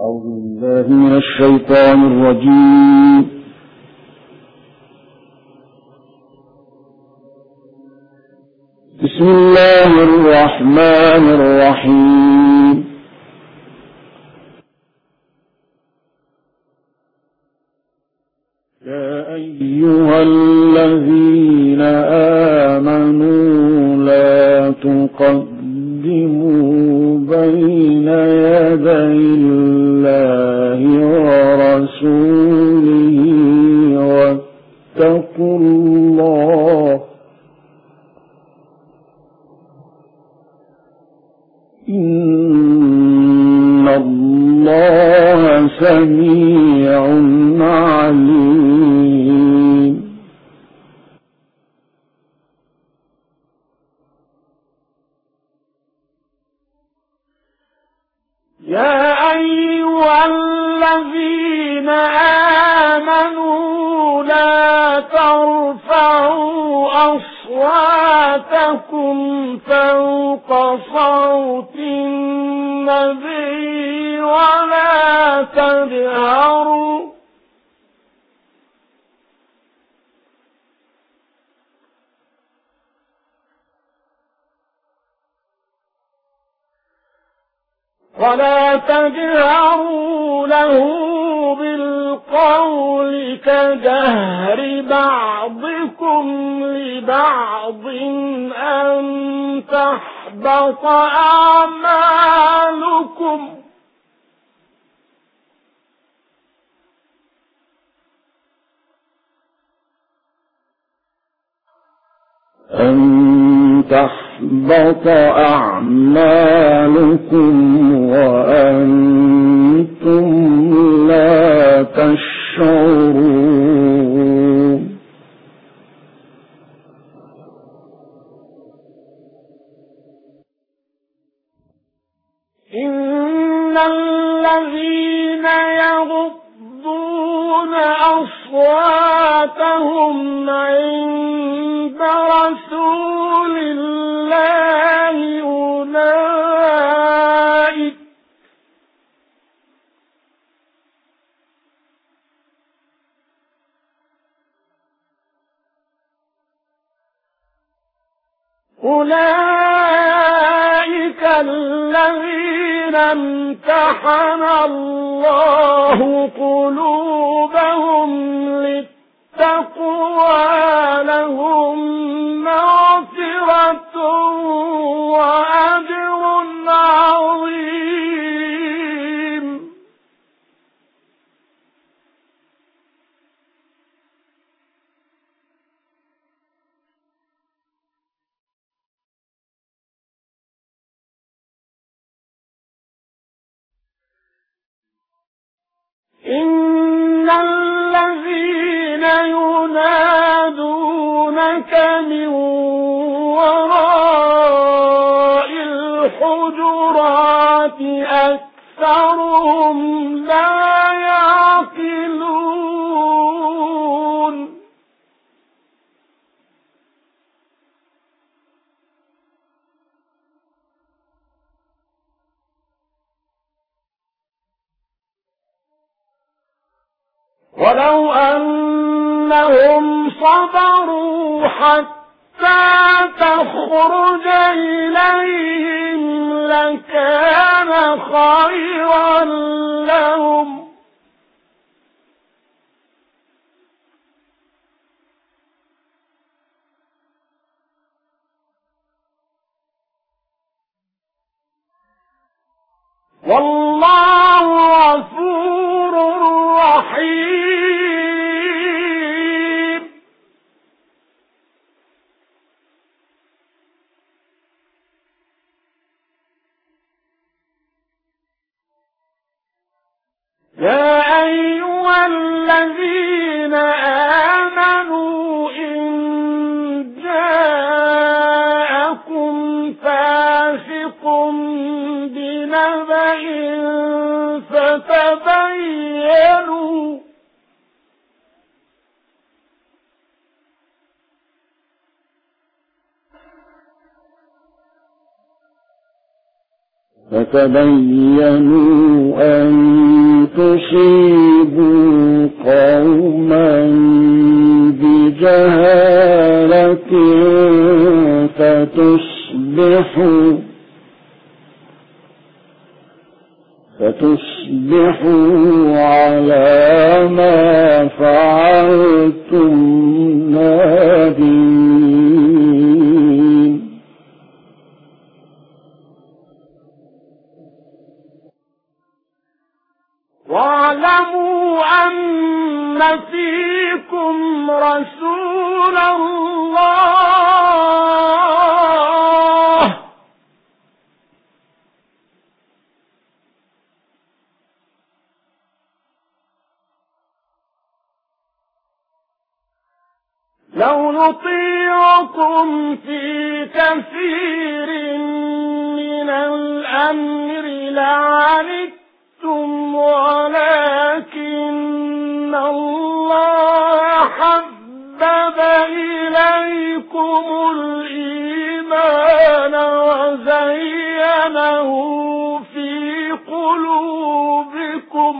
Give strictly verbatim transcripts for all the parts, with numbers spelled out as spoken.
أعوذ بالله من الشيطان الرجيم. بسم الله الرحمن الرحيم. يا أيها الذين آمنوا لا تقدموا بين يدي الله ورسوله واتقوا الله إن الله سميع عليم. يا أيها الذين آمنوا لا ترفعوا أصواتكم فوق صوت النبي ولا تجهروا ولا تجهروا له بالقول كجهر بعضكم لبعض أن تحبط أعمالكم أن تحبط أعمالكم وأنتم لا تشعرون. إن الذين يغضون أصواتهم عند رسول الله أولئك أولئك الذين امتحن الله قلوبهم للتقوى لهم مغفرة وأجر عظيم. إن الذين ينادونك من وراء الحجرات أكثرهم لا يعقلون. ولو أنهم صبروا حتى تخرج إليهم لكان خيرا لهم والله غفور رحيم. يا أيها الذين آمنوا إن جاءكم فاسق بنبأ فتبينوا فتبينوا أن تصيبوا قوما بجهالة فتصبحوا فتصبحوا على ما فعلتم نادمين. واعلموا أن فيكم رسول الله لو نطيعكم في كثير من الأمر لعنتم ولكن الله حبب إليكم الإيمان وزينه في قلوبكم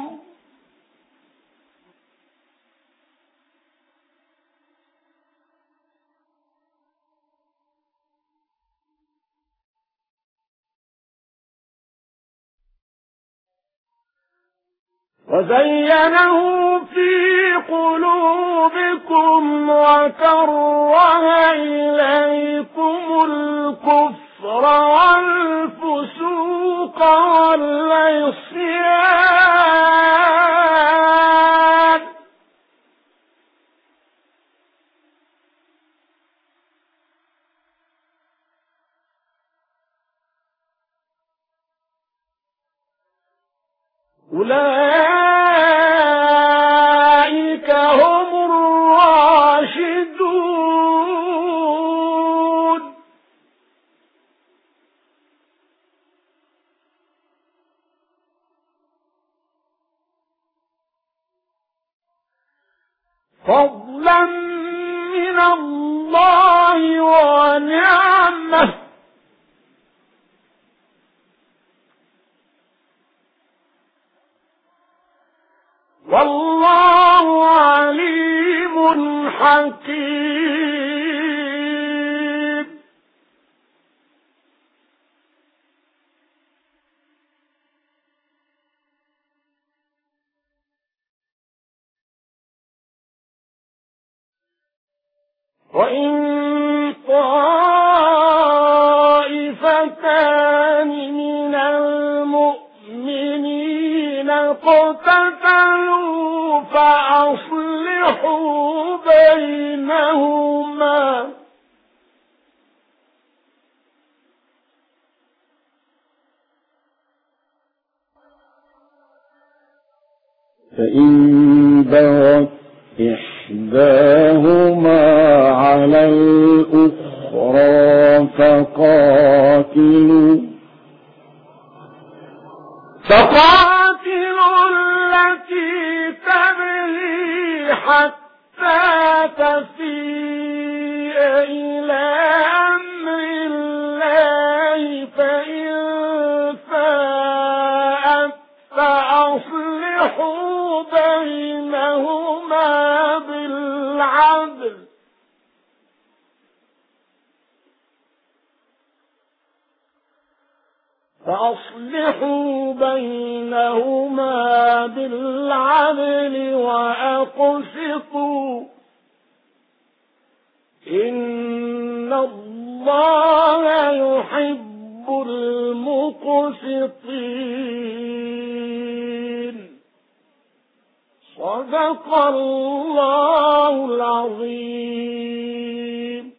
وزينه في قلوبكم وكره إليكم الكفر والفسوق والعصيان أولئك هم الراشدون. فضلا من الله ونعمه والله عليم حكيم. وإن طائفتان من المؤمنين اقتتلوا فأصلحوا بينهما فإن بغت إحداهما على الأخرى فقاتلوا فقاتلوا التي تبغي حتى تفيء إلى أمر الله فإن فاءت فأصلحوا بينهما بالعدل فأصلحوا بينهما بالعدل وأقسطوا إن الله يحب المقسطين. صدق الله العظيم.